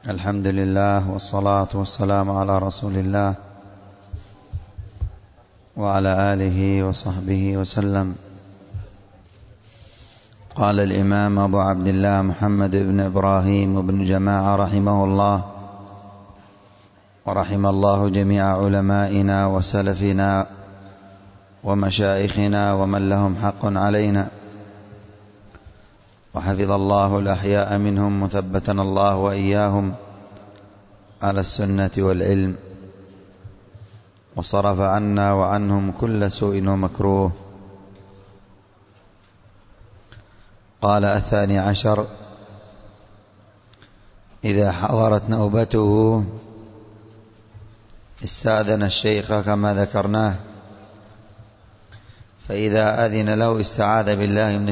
الحمد لله والصلاة والسلام على رسول الله وعلى آله وصحبه وسلم. قال الإمام أبو عبد الله محمد بن إبراهيم بن جماعة رحمه الله ورحم الله جميع علمائنا وسلفنا ومشايخنا ومن لهم حق علينا، وحفظ الله الأحياء منهم مثبتنا الله وإياهم على السنة والعلم، وصرف عنا وعنهم كل سوء ومكروه. قال 12: إذا حضرت نوبته استأذن الشيخ كما ذكرناه، فإذا أذن له استعاذ بالله من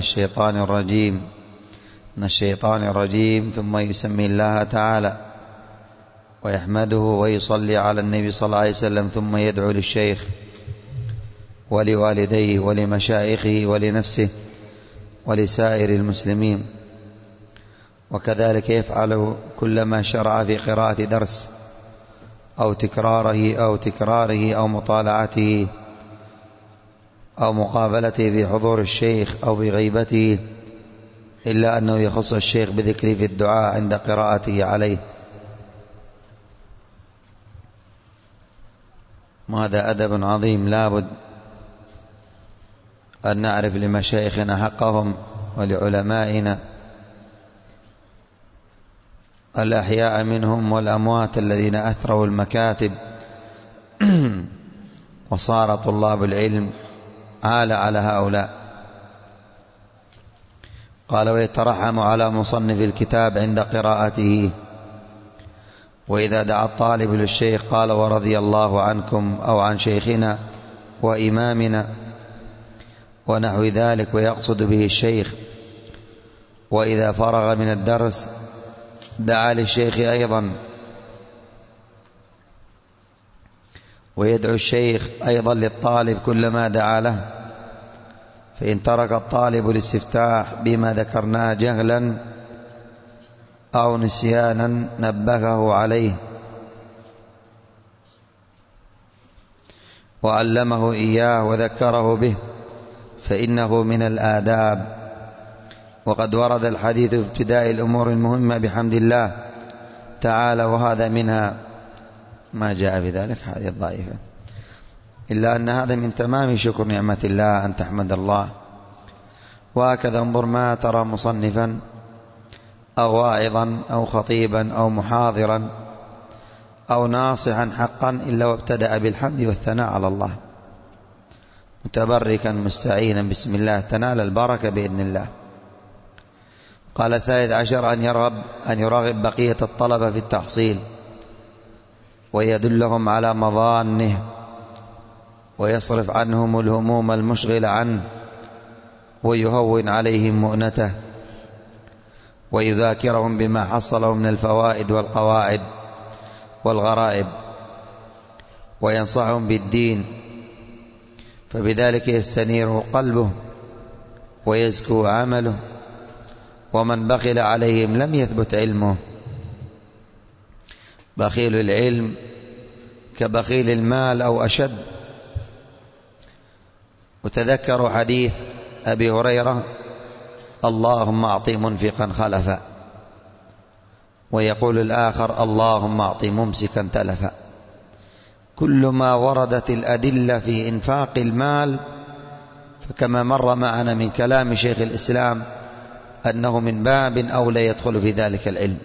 الشيطان الرجيم ثم يسمي الله تعالى ويحمده ويصلي على النبي صلى الله عليه وسلم، ثم يدعو للشيخ ولوالديه ولمشايخه ولنفسه ولسائر المسلمين، وكذلك يفعل كلما شرع في قراءة درس أو تكراره أو مطالعته أو مقابلته في حضور الشيخ أو في غيبته، إلا أنه يخص الشيخ بذكره في الدعاء عند قراءته عليه. وهذا أدب عظيم لابد أن نعرف لمشايخنا حقهم ولعلمائنا الأحياء منهم والأموات الذين أثروا المكاتب وصار طلاب العلم عال على هؤلاء. قال: ويترحم على مصنف الكتاب عند قراءته. وإذا دعا الطالب للشيخ قال: ورضي الله عنكم، أو عن شيخنا وإمامنا ونحو ذلك، ويقصد به الشيخ. وإذا فرغ من الدرس دعا للشيخ أيضا، ويدعو الشيخ أيضا للطالب كلما دعا له، فإن ترك الطالب الاستفتاح بما ذكرناه جهلا أو نسيانا نبهه عليه وعلمه إياه وذكره به، فإنه من الآداب. وقد ورد الحديث في ابتداء الأمور المهمة بحمد الله تعالى، وهذا منها ما جاء في ذلك هذه الضعيفة، إلا أن هذا من تمام شكر نعمة الله أن تحمد الله. وهكذا انظر ما ترى مصنفا أو واعظا أو خطيبا أو محاضرا أو ناصحا حقا إلا وابتدأ بالحمد والثناء على الله، متبركا مستعينا بسم الله، تنال البركة بإذن الله. قال 13: أن يرغب بقية الطلبة في التحصيل ويدلهم على مظانه، ويصرف عنهم الهموم المشغلة عنه، ويهون عليهم مؤنته، ويذاكرهم بما حصله من الفوائد والقواعد والغرائب، وينصحهم بالدين، فبذلك يستنير قلبه ويزكو عمله. ومن بخل عليهم لم يثبت علمه. بخيل العلم كبخيل المال أو أشد. وتذكروا حديث أبي هريرة: اللهم أعطي منفقا خلفا، ويقول الآخر: اللهم أعطي ممسكا تلفا. كل ما وردت الأدلة في إنفاق المال، فكما مر معنا من كلام شيخ الإسلام أنه من باب أولى يدخل في ذلك العلم.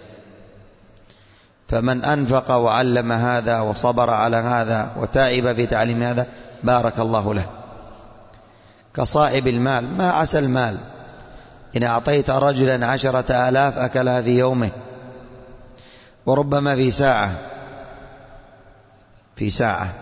فمن أنفق وعلم هذا وصبر على هذا وتعب في تعليم هذا بارك الله له. كصاحب المال، ما عسى المال إن أعطيت رجلا 10,000 أكلها في يومه، وربما في ساعة.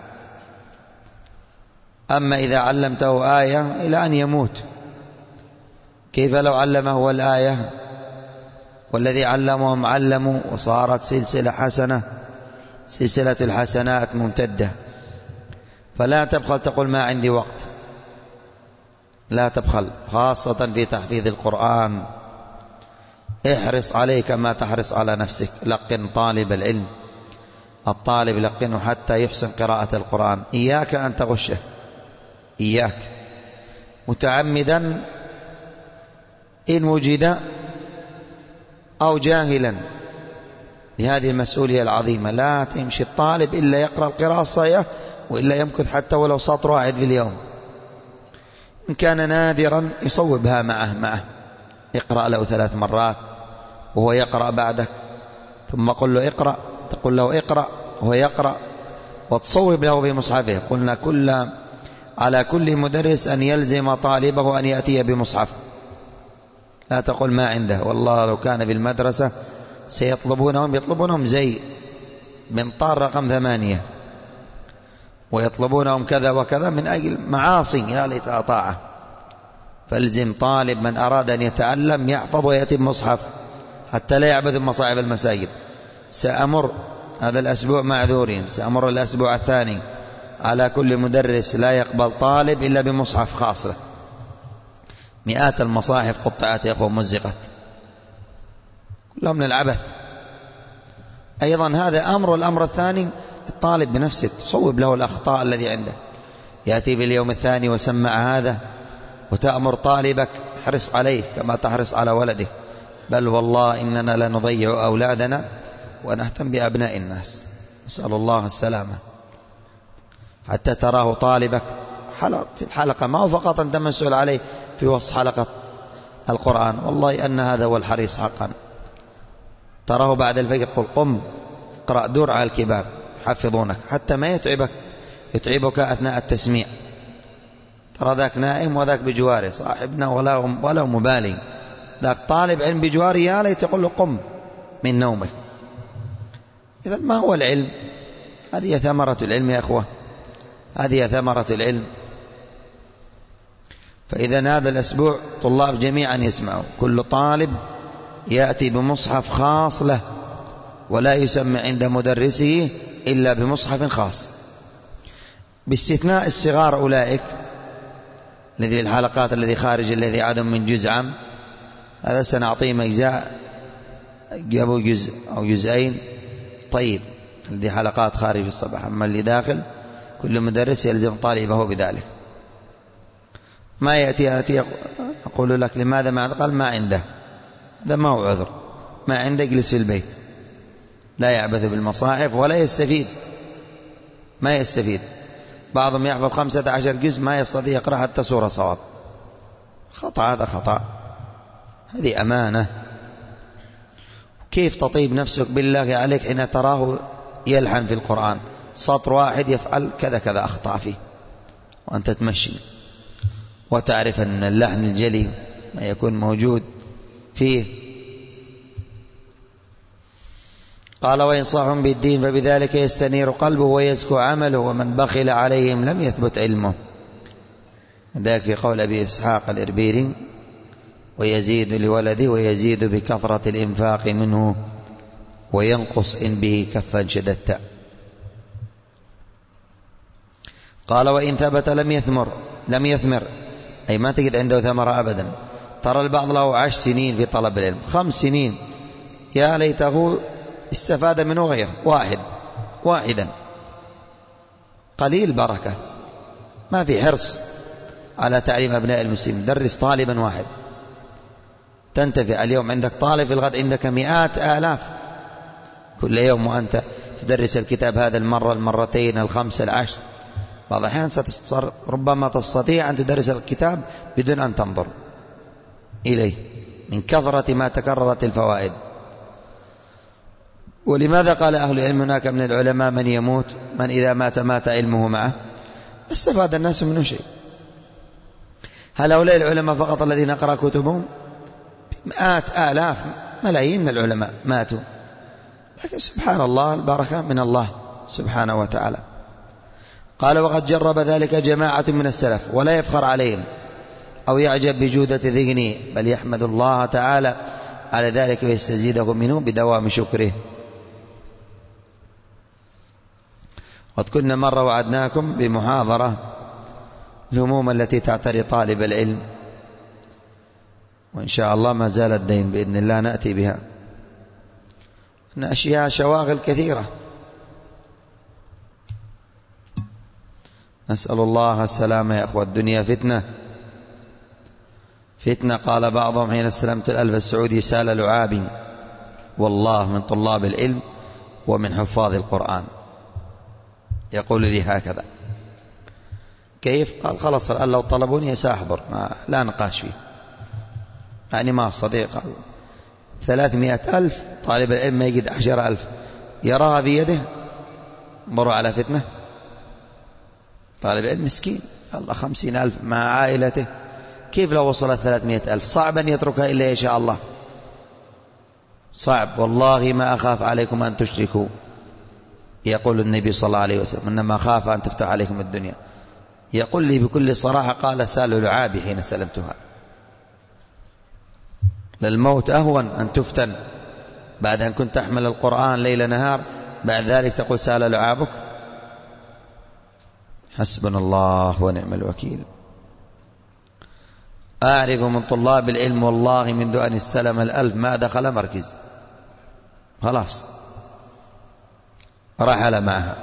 أما إذا علمته آية إلى أن يموت، كيف لو علمه الآية والذي علمهم علموا وصارت سلسلة حسنة، سلسلة الحسنات ممتدة. فلا تبخل تقول ما عندي وقت، لا تبخل، خاصة في تحفيظ القرآن احرص عليه كما تحرص على نفسك. لقن طالب العلم، الطالب لقنه حتى يحسن قراءة القرآن. إياك أن تغشه، إياك، متعمدا إن وجد أو جاهلا لهذه المسؤولية العظيمة. لا تمشي الطالب إلا يقرأ القراءة الصحيحة، وإلا يمكث حتى ولو سطر واحد في اليوم. إن كان نادرا يصوبها معه، اقرأ له 3 مرات وهو يقرأ بعدك، ثم قل له اقرأ، تقول له اقرأ وهو يقرأ، وتصوب له في مصحفه. قلنا على كل مدرس أن يلزم طالبه أن يأتي بمصحف. لا تقول ما عنده، والله لو كان في المدرسة يطلبونهم زي منطار رقم 8، ويطلبونهم كذا وكذا من أجل معاصي، يا ليتها طاعة. فالزم طالب من أراد أن يتعلم يحفظ ويأتي بمصحف حتى لا يعبث بمصاحف المساجد. سأمر هذا الأسبوع معذورين، سأمر الأسبوع الثاني على كل مدرس لا يقبل طالب إلا بمصحف خاص له. مئات المصاحف قطعت يا أخوة، مزقت، كلهم من العبث. أيضا هذا أمر. والأمر الثاني الطالب بنفسه تصوب له الأخطاء الذي عنده. يأتي في اليوم الثاني وسمع هذا، وتأمر طالبك احرص عليه كما تحرص على ولدك. بل والله إننا لنضيع أولادنا ونهتم بأبناء الناس، نسأل الله السلامة. حتى تراه طالبك في الحلقة، ما هو فقط أنت مسؤول عليه في وسط حلقة القرآن، والله أن هذا هو الحريص حقا. تراه بعد الفجر قل قم اقرأ دور على الكبار يحفظونك، حتى ما يتعبك أثناء التسميع. ترى ذاك نائم وذاك بجواره صاحبنا ولا مبالي، ذاك طالب علم بجواره يا ليت يقول له قم من نومك. إذا ما هو العلم؟ هذه ثمرة العلم يا أخوة، هذه ثمرة العلم. فإذا هذا الأسبوع طلاب جميعا يسمعوا، كل طالب يأتي بمصحف خاص له، ولا يسمع عند مدرسه إلا بمصحف خاص، باستثناء الصغار أولئك الذي الحلقات الذي خارج الذي عدم من جزء عام، هذا سنعطيهم أجزاء جابوا جزء أو جزئين. طيب الذي حلقات خارج الصباح، أما اللي داخل كل مدرس يلزم طالبه بذلك. ما يأتي أقول لك لماذا ما قال ما عنده، هذا ما هو عذر. ما عنده اجلس في البيت، لا يعبث بالمصاحف ولا يستفيد، ما يستفيد. بعضهم يحفظ 15 جزء ما يستطيع يقرأ حتى سورة صواب. خطأ، هذا خطأ، هذه أمانة. كيف تطيب نفسك بالله عليك حين تراه يلحن في القرآن سطر واحد يفعل كذا كذا أخطأ فيه، وأنت تمشي وتعرف أن اللحن الجلي ما يكون موجود فيه. قال وإنصاحهم بالدين فبذلك يستنير قلبه ويزكو عمله، ومن بخل عليهم لم يثبت علمه. ذاك في قول أبي إسحاق الإربيري ويزيد لولده ويزيد بكثرة الإنفاق منه، وينقص إن به كفا شددت. قال وإن ثبت لم يثمر أي ما تجد عنده ثمرة أبدا. ترى البعض له 10 سنين في طلب العلم، 5 سنين، يا ليته استفاد منه غير واحدا، قليل بركة، ما في حرص على تعليم أبناء المسلمين. درس طالبا واحد تنتفع. اليوم عندك طالب، في الغد عندك 100,000 كل يوم، وأنت تدرس الكتاب هذا المرة، المرتين، 5، 10. بعض الأحيان ربما تستطيع أن تدرس الكتاب بدون أن تنظر إليه من كثرة ما تكررت الفوائد. ولماذا قال أهل العلم هناك من العلماء من يموت، من إذا مات علمه معه؟ استفاد الناس منه شيء. هل هؤلاء العلماء فقط الذين نقرأ كتبهم؟ 100,000 ملايين من العلماء ماتوا، لكن سبحان الله البركة من الله سبحانه وتعالى. قال وقد جرب ذلك جماعة من السلف ولا يفخر عليهم أو يعجب بجودة ذهنه، بل يحمد الله تعالى على ذلك ويستزيده منه بدوام شكره. قد كنا مرة وعدناكم بمحاضرة الهموم التي تعتري طالب العلم، وإن شاء الله ما زال الدين بإذن الله نأتي بها، أن أشياء شواغل كثيرة. نسأل الله السلامة يا أخوة. الدنيا فتنة، فتنة. قال بعضهم حين استلمت الألف السعودي سال لعابي، والله من طلاب العلم ومن حفاظ القرآن، يقول لي هكذا. كيف؟ قال خلاص الآن لو طلبوني سأحضر، لا نقاش فيه. يعني ما الصديق 300,000 طالب العلم ما يجد 10,000 يراها بيده، مروا على فتنة. طالب العلم مسكين، الله 50,000 مع عائلته، كيف لو وصلت 300,000؟ صعب أن يتركها إلا يشاء الله، صعب. والله ما أخاف عليكم أن تشركوا، يقول النبي صلى الله عليه وسلم، إنما خاف أن تفتح عليكم الدنيا. يقول لي بكل صراحة، قال سال لعابي حين سلمتها، للموت أهون أن تفتن بعد أن كنت تحمل القرآن ليل نهار، بعد ذلك تقول سال لعابك. حسبنا الله ونعم الوكيل. أعرف من طلاب العلم والله منذ أن استلم الألف ما دخل مركز، خلاص رحل معها.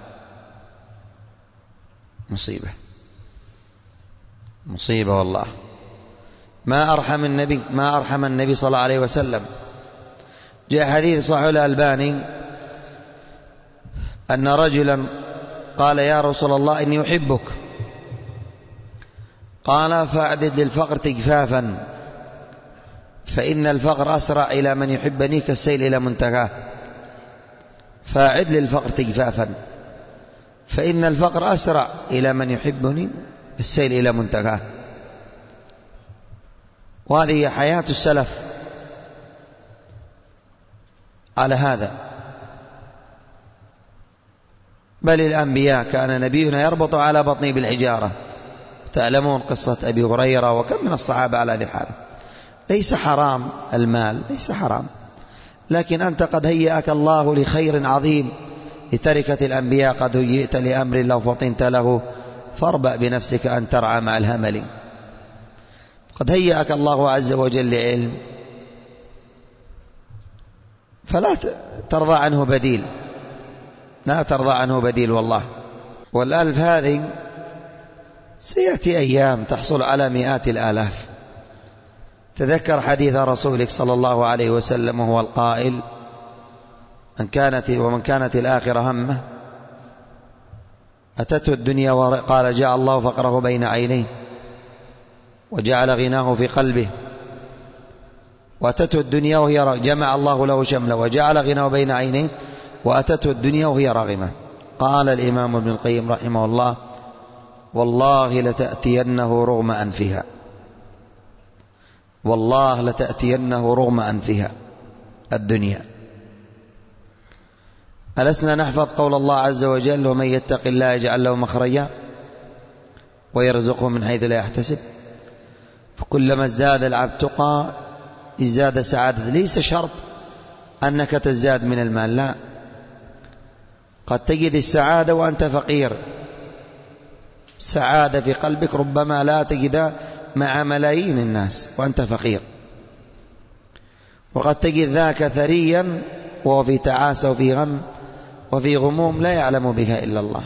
مصيبة، مصيبة والله. ما أرحم النبي صلى الله عليه وسلم. جاء حديث صحيح الألباني أن رجلا قال يا رسول الله إني أحبك، قال فأعدد للفقر تجفافا، فإن الفقر أسرع إلى من يحبني كالسيل إلى منتهاه. فأعد للفقر تجفافا، فإن الفقر أسرع إلى من يحبني كالسيل إلى منتهاه. وهذه حياة السلف على هذا. بل الأنبياء كان نبينا يربط على بطنه بالحجارة. تعلمون قصة أبي هريرة وكم من الصحابة على هذه الحالة. ليس حرام المال، ليس حرام، لكن أنت قد هيأك الله لخير عظيم، لتركة الأنبياء قد هيئت لأمر لو فطنت له فاربأ بنفسك أن ترعى مع الهمل. قد هيأك الله عز وجل لعلم، فلا ترضى عنه بديل، لا ترضى عنه بديل والله. والألف هذه سيأتي أيام تحصل على مئات الآلاف. تذكر حديث رسولك صلى الله عليه وسلم وهو القائل ومن كانت الآخرة همه أتته الدنيا قال جاء الله فقره بين عينيه وجعل غناه في قلبه، وأتته الدنيا وهي جمع الله له شمله وجعل غناه بين عينيه وأتته الدنيا وهي راغمة. قال الإمام ابن القيم رحمه الله والله لتأتينه رغم أنفها، والله لتأتينه رغم أنفها الدنيا. ألسنا نحفظ قول الله عز وجل ومن يتق الله يجعل له مخرجا ويرزقه من حيث لا يحتسب. فكلما ازداد العبد تقى ازداد سعادة. ليس شرط أنك تزداد من المال، لا، قد تجد السعادة وأنت فقير، سعادة في قلبك ربما لا تجدها مع ملايين الناس وأنت فقير، وقد تجد ذاك ثريا وهو في تعاسة وفي غم وفي غموم لا يعلم بها إلا الله.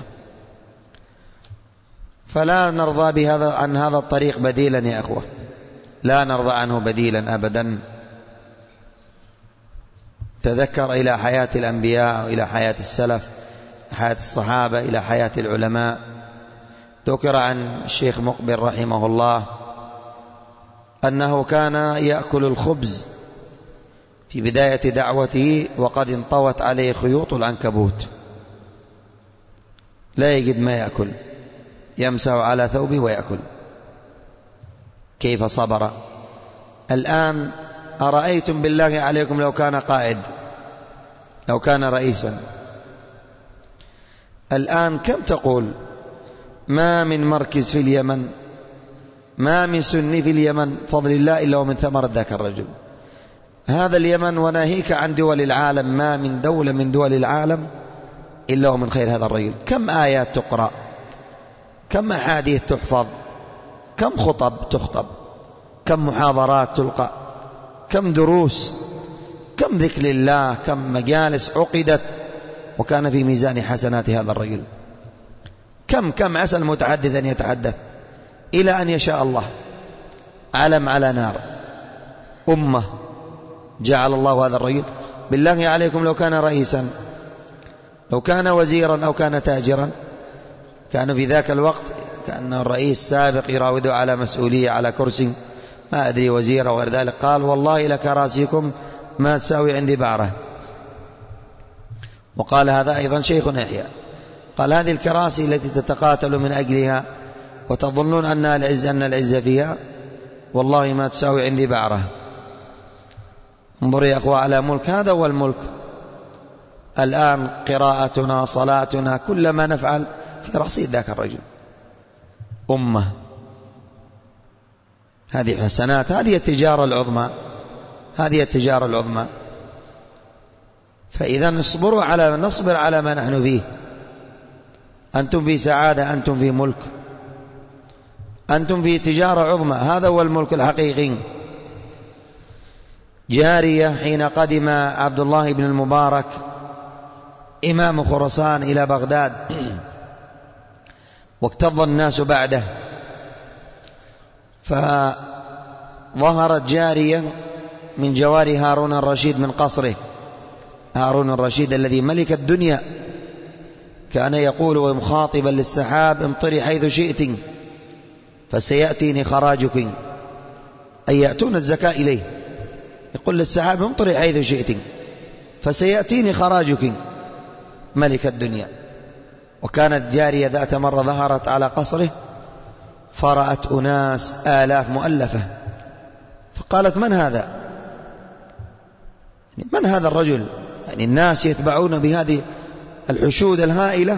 فلا نرضى بهذا عن هذا الطريق بديلا يا أخوة، لا نرضى عنه بديلا أبدا. تذكر إلى حياة الأنبياء وإلى حياة السلف، حياة الصحابة، إلى حياة العلماء. ذكر عن الشيخ مقبل رحمه الله أنه كان يأكل الخبز في بداية دعوته وقد انطوت عليه خيوط العنكبوت، لا يجد ما يأكل، يمسح على ثوبه ويأكل. كيف صبر؟ الآن أرأيتم بالله عليكم لو كان قائد، لو كان رئيسا، الآن كم تقول ما من مركز في اليمن، ما من سني في اليمن فضل الله إلا ومن ثمرة ذاك الرجل. هذا اليمن وناهيك عن دول العالم، ما من دولة من دول العالم إلا ومن خير هذا الرجل. كم آيات تقرأ، كم أحاديث تحفظ، كم خطب تخطب، كم محاضرات تلقى، كم دروس، كم ذكر لله، كم مجالس عقدت وكان في ميزان حسنات هذا الرجل. كم عسى المتحدث أن يتحدث إلى أن يشاء الله. علم على نار، أمة جعل الله هذا الرجل. بالله عليكم لو كان رئيسا، لو كان وزيرا أو كان تاجرا، كان في ذاك الوقت كان الرئيس سابق يراوده على مسؤولية على كرسي، ما أدري وزير أو غير ذلك، قال والله لكراسيكم ما تساوي عندي بعرة. وقال هذا أيضا شيخ يحيى، قال هذه الكراسي التي تتقاتل من أجلها وتظنون أن العز فيها، والله ما تساوي عندي بعرة. انظر يا أخوة على ملك، هذا هو الملك. الآن قراءتنا، صلاتنا، كل ما نفعل في رصيد ذاك الرجل. أمة، هذه حسنات، هذه التجارة العظمى، هذه التجارة العظمى. فإذا نصبر على ما نحن فيه. أنتم في سعادة، أنتم في ملك، أنتم في تجارة عظمى، هذا هو الملك الحقيقي. جارية حين قدم عبد الله بن المبارك إمام خراسان إلى بغداد واكتظ الناس بعده، فظهرت جارية من جوار هارون الرشيد من قصره. هارون الرشيد الذي ملك الدنيا كان يقول ومخاطبا للسحاب امطري حيث شئت فسيأتيني خراجك، أي يأتون الزكاة إليه، يقول للسحاب امطري حيث شئت فسيأتيني خراجك، ملك الدنيا. وكانت جارية ذات مرة ظهرت على قصره فرأت أناس آلاف مؤلفة، فقالت من هذا؟ من هذا الرجل؟ يعني الناس يتبعون بهذه الحشود الهائلة.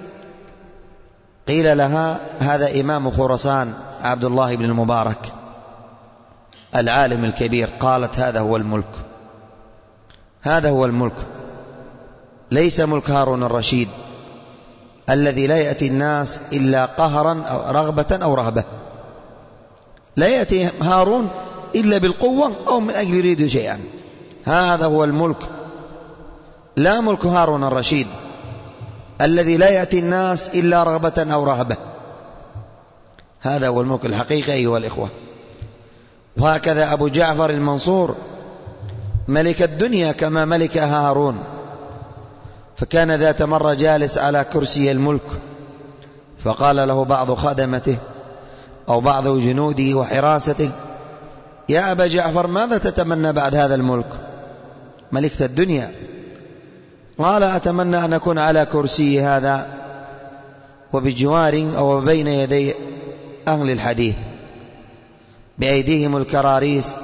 قيل لها هذا إمام خراسان عبد الله بن المبارك العالم الكبير. قالت هذا هو الملك، هذا هو الملك، ليس ملك هارون الرشيد الذي لا يأتي الناس إلا قهرا أو رغبة أو رهبة. لا يأتي هارون إلا بالقوة أو من أجل يريد شيئا. هذا هو الملك، لا ملك هارون الرشيد الذي لا يأتي الناس إلا رغبة أو رهبة. هذا هو الملك الحقيقي أيها الإخوة. وهكذا أبو جعفر المنصور ملك الدنيا كما ملكها هارون، فكان ذات مرة جالس على كرسي الملك، فقال له بعض خدمته أو بعض جنوده وحراسته يا أبا جعفر ماذا تتمنى بعد هذا الملك؟ ملكت الدنيا. قال أتمنى أن أكون على كرسي هذا وبجوار أو بين يدي أهل الحديث بأيديهم الكراريس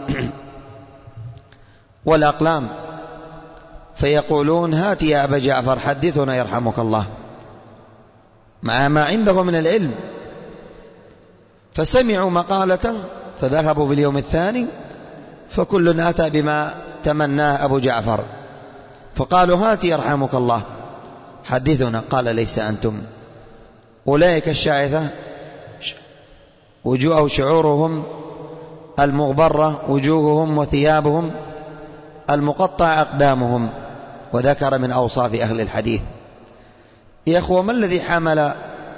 والأقلام، فيقولون هات يا أبا جعفر حدثنا يرحمك الله، مع ما عنده من العلم. فسمعوا مقالة فذهبوا في اليوم الثاني فكل أتى بما تمناه أبو جعفر، فقالوا هات يرحمك الله حدثنا. قال ليس أنتم، أولئك الشاعثة وجوه شعورهم المغبرة وجوههم وثيابهم المقطع أقدامهم. وذكر من أوصاف أهل الحديث. يا أخوة ما الذي حمل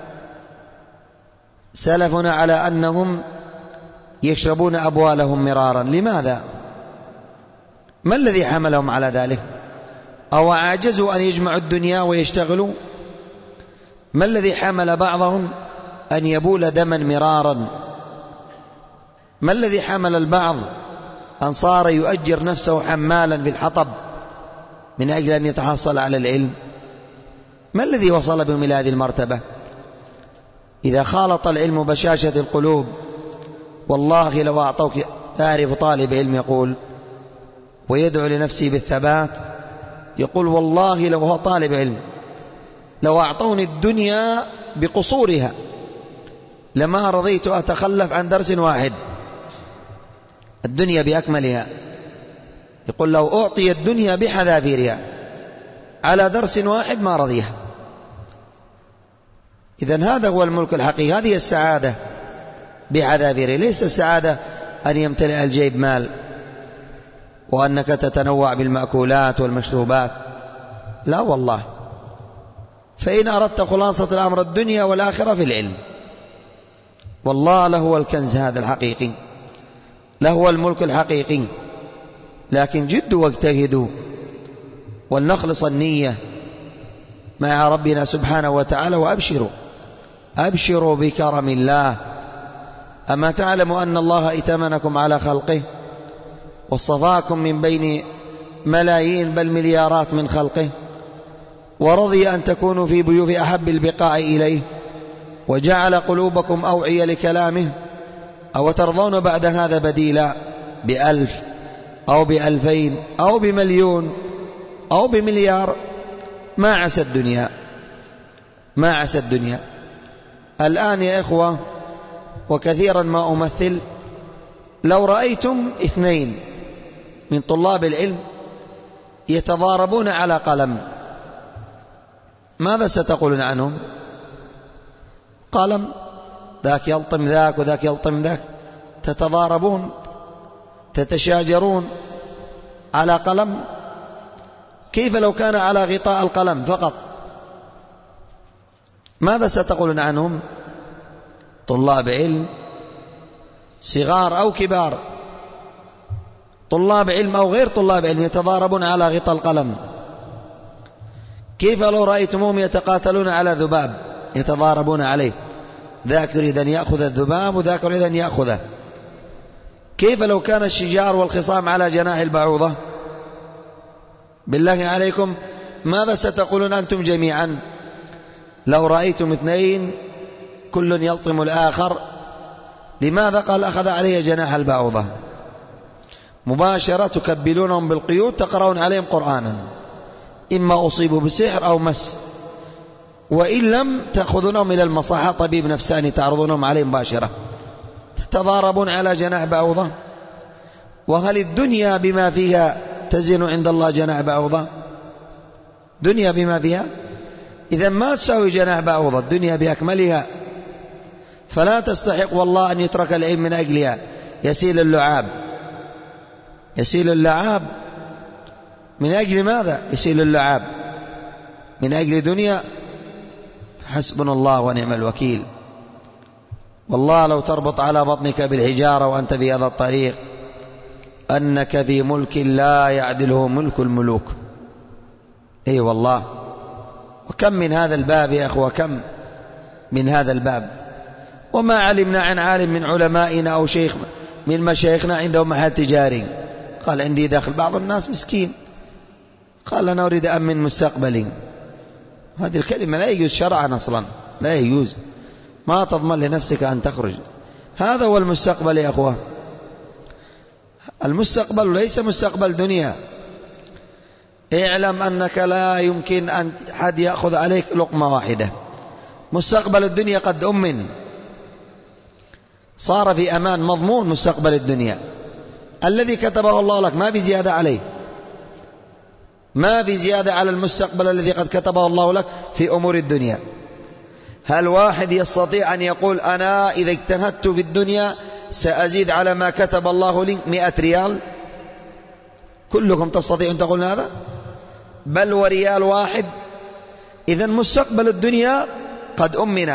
سلفنا على أنهم يشربون أبوالهم مرارا؟ لماذا؟ ما الذي حملهم على ذلك؟ أو عاجزوا أن يجمعوا الدنيا ويشتغلوا؟ ما الذي حمل بعضهم أن يبول دما مرارا؟ ما الذي حمل البعض أن صار يؤجر نفسه حمالا في الحطب من أجل أن يتحصل على العلم؟ ما الذي وصل بهم إلى هذه المرتبة؟ إذا خالط العلم بشاشة القلوب، والله لو أعطوك، تعرف طالب علم يقول ويدعو لنفسه بالثبات، يقول والله لو هو طالب علم لو أعطوني الدنيا بقصورها لما رضيت أتخلف عن درس واحد، الدنيا بأكملها. يقول لو أعطي الدنيا بحذافيرها على درس واحد ما رضيها. إذن هذا هو الملك الحقيقي، هذه السعادة بحذافيرها، ليس السعادة أن يمتلئ الجيب مال وأنك تتنوع بالمأكولات والمشروبات، لا والله. فإن أردت خلاصة الأمر الدنيا والآخرة في العلم، والله له الكنز هذا الحقيقي، له الملك الحقيقي. لكن جدوا واجتهدوا ولنخلص النية مع ربنا سبحانه وتعالى، وأبشروا أبشروا بكرم الله. أما تعلم أن الله ائتمنكم على خلقه واصطفاكم من بين ملايين بل مليارات من خلقه، ورضي أن تكونوا في بيوت أحب البقاع إليه، وجعل قلوبكم أوعية لكلامه. أو ترضون بعد هذا بديلا ب1000 أو ب2000 أو بمليون أو بمليار؟ ما عسى الدنيا، ما عسى الدنيا. الآن يا إخوة، وكثيرا ما أمثل، لو رأيتم 2 من طلاب العلم يتضاربون على قلم، ماذا ستقولون عنهم؟ قلم، ذاك يلطم ذاك وذاك يلطم ذاك، تتضاربون تتشاجرون على قلم. كيف لو كان على غطاء القلم فقط؟ ماذا ستقولون عنهم؟ طلاب علم صغار أو كبار، طلاب علم أو غير طلاب علم، يتضاربون على غطاء القلم. كيف لو رأيتموهم يتقاتلون على ذباب يتضاربون عليه، ذاك يريد أن يأخذ الذباب وذاك يريد أن يأخذه؟ كيف لو كان الشجار والخصام على جناح البعوضة؟ بالله عليكم ماذا ستقولون أنتم جميعا لو رأيتم 2 كل يلطم الآخر؟ لماذا؟ قال أخذ عليه جناح البعوضة. مباشرة تكبلونهم بالقيود، تقرؤون عليهم قرآنا، إما أصيبوا بسحر أو مس، وإن لم تأخذونهم إلى المصحة، طبيب نفساني تعرضونهم عليه مباشرة، تتضاربون على جناح بعوضة. وهل الدنيا بما فيها تزن عند الله جناح بعوضة؟ دنيا بما فيها إذا ما تساوي جناح بعوضة، الدنيا بأكملها، فلا تستحق والله أن يترك العلم من أجلها. يسيل اللعاب، يسيل اللعاب من أجل ماذا؟ يسيل اللعاب من أجل دنيا. حسبنا الله ونعم الوكيل. والله لو تربط على بطنك بالحجارة وأنت في هذا الطريق أنك في ملك لا يعدله ملك الملوك. أي والله. وكم من هذا الباب يا أخوة، كم من هذا الباب، وما علمنا عن عالم من علمائنا أو شيخ من مشايخنا عنده محل تجاري قال عندي دخل. بعض الناس مسكين قال أنا أريد أمن مستقبلي. هذه الكلمة لا يجوز شرعا أصلا، لا يجوز، ما تضمن لنفسك أن تخرج. هذا هو المستقبل يا أخوة. المستقبل ليس مستقبل دنيا. اعلم أنك لا يمكن أن حد يأخذ عليك لقمة واحدة. مستقبل الدنيا قد أمن، صار في أمان، مضمون مستقبل الدنيا الذي كتبه الله لك، ما في زيادة عليه، ما في زيادة على المستقبل الذي قد كتبه الله لك في أمور الدنيا. هل واحد يستطيع أن يقول أنا إذا اجتهدت في الدنيا سأزيد على ما كتب الله لي 100 ريال؟ كلكم تستطيعون تقولون هذا؟ بل وريال واحد. إذن مستقبل الدنيا قد أمن،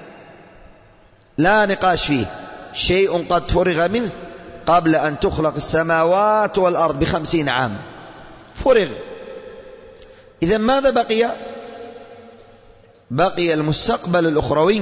لا نقاش فيه، شيء قد فرغ منه قبل أن تخلق السماوات والأرض ب50 عام، فرغ. إذن ماذا بقي؟ بقي المستقبل الأخروي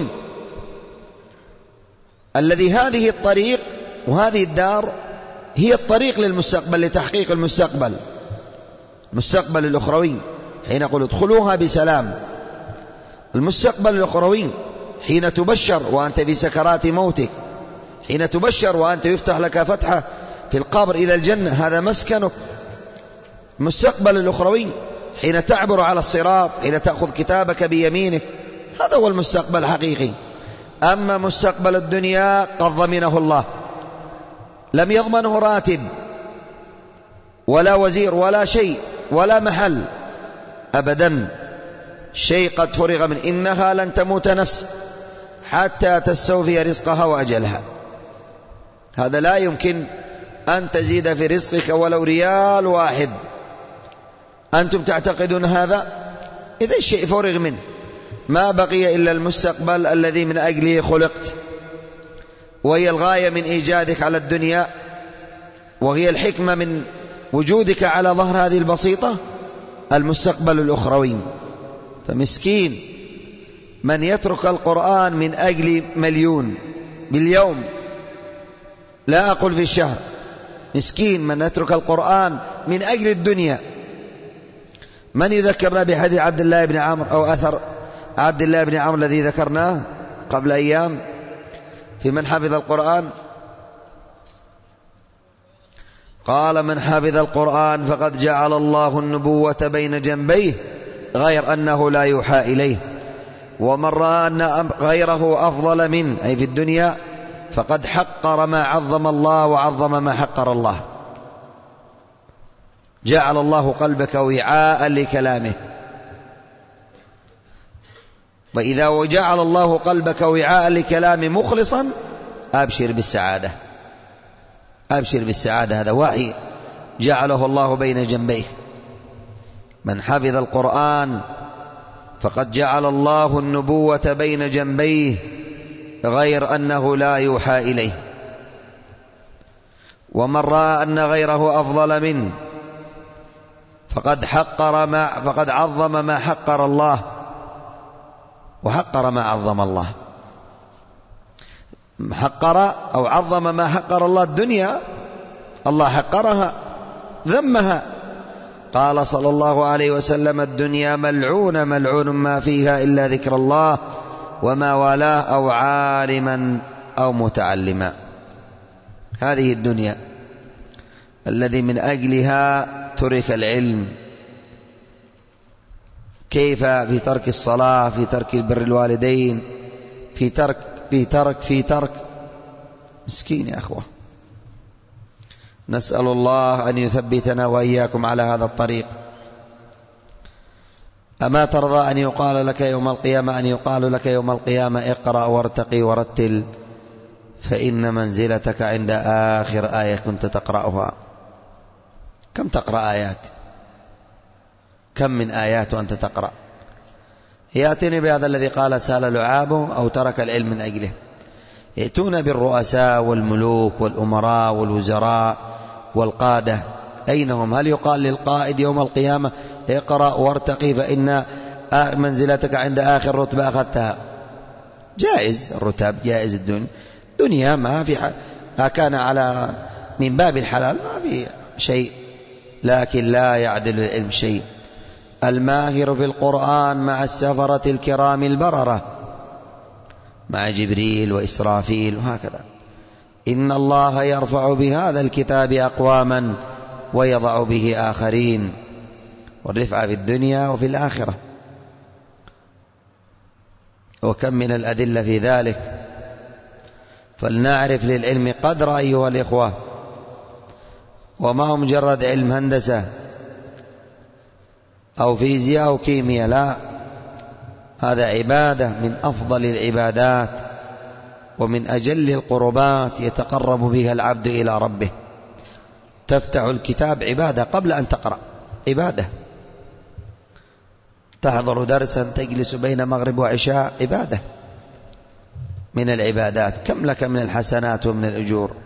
الذي هذه الطريق وهذه الدار هي الطريق للمستقبل، لتحقيق المستقبل، المستقبل الأخروي. حين نقول ادخلوها بسلام، المستقبل الأخروي حين تبشر وأنت في سكرات موتك، حين تبشر وأنت يفتح لك فتحة في القبر إلى الجنة، هذا مسكنك. المستقبل الأخروي حين تعبر على الصراط، حين تأخذ كتابك بيمينك، هذا هو المستقبل الحقيقي. أما مستقبل الدنيا قد ضمنه الله، لم يضمنه راتب ولا وزير ولا شيء ولا محل أبدا، شيء قد فرغ من. إنها لن تموت نفس حتى تستوفي رزقها وأجلها. هذا لا يمكن أن تزيد في رزقك ولو ريال واحد. أنتم تعتقدون هذا؟ إذا الشيء فرغ منه، ما بقي إلا المستقبل الذي من أجله خلقت، وهي الغاية من إيجادك على الدنيا، وهي الحكمة من وجودك على ظهر هذه البسيطة، المستقبل الأخروي. فمسكين من يترك القرآن من أجل مليون باليوم، لا أقول في الشهر. مسكين من يترك القرآن من أجل الدنيا. من يذكرنا بحديث عبد الله بن عمرو أو أثر عبد الله بن عمرو الذي ذكرناه قبل أيام في من حفظ القرآن؟ قال: من حفظ القرآن فقد جعل الله النبوة بين جنبيه غير أنه لا يوحى إليه، ومن رأى أن غيره أفضل منه أي في الدنيا فقد حقر ما عظم الله وعظم ما حقر الله. جعل الله قلبك وعاء لكلامه، وإذا جعل الله قلبك وعاء لكلامه مخلصا أبشر بالسعادة، أبشر بالسعادة. هذا وحي جعله الله بين جنبيه. من حفظ القرآن فقد جعل الله النبوة بين جنبيه غير أنه لا يوحى إليه، ومن رأى أن غيره أفضل منه فقد عظم ما حقر الله وحقر ما عظم الله. حقر أو عظم ما حقر الله الدنيا، الله حقرها ذمها. قال صلى الله عليه وسلم: الدنيا ملعونة ملعون ما فيها إلا ذكر الله وما والاه أو عالما أو متعلما. هذه الدنيا الذي من أجلها ترك العلم. كيف في ترك الصلاة، في ترك بر الوالدين، في ترك مسكين يا أخوة. نسأل الله أن يثبتنا وإياكم على هذا الطريق. أما ترضى أن يقال لك يوم القيامة اقرأ وارتقي ورتل فإن منزلتك عند آخر آية كنت تقرأها. كم تقرأ آيات؟ كم من آيات وأنت تقرأ؟ يأتيني بهذا الذي قال سال لعابه أو ترك العلم من أجله. يأتون بالرؤساء والملوك والأمراء والوزراء والقادة، أين هم؟ هل يقال للقائد يوم القيامة اقرأ وارتقي فإن منزلتك عند آخر رتبة أخذتها؟ جائز الرتب، جائز الدنيا ما في كان على من باب الحلال ما في شيء، لكن لا يعدل العلم شيء. الماهر في القرآن مع السفرة الكرام البررة، مع جبريل وإسرافيل وهكذا. إن الله يرفع بهذا الكتاب أقواما ويضع به آخرين، والرفعة في الدنيا وفي الآخرة. وكم من الأدلة في ذلك. فلنعرف للعلم قدر أيها الإخوة، وما هو مجرد علم هندسة أو فيزياء أو كيمياء، لا، هذا عبادة من أفضل العبادات ومن أجل القربات يتقرب بها العبد إلى ربه. تفتح الكتاب عبادة قبل أن تقرأ، عبادة. تحضر درسا تجلس بين مغرب وعشاء، عبادة من العبادات. كم لك من الحسنات ومن الأجور.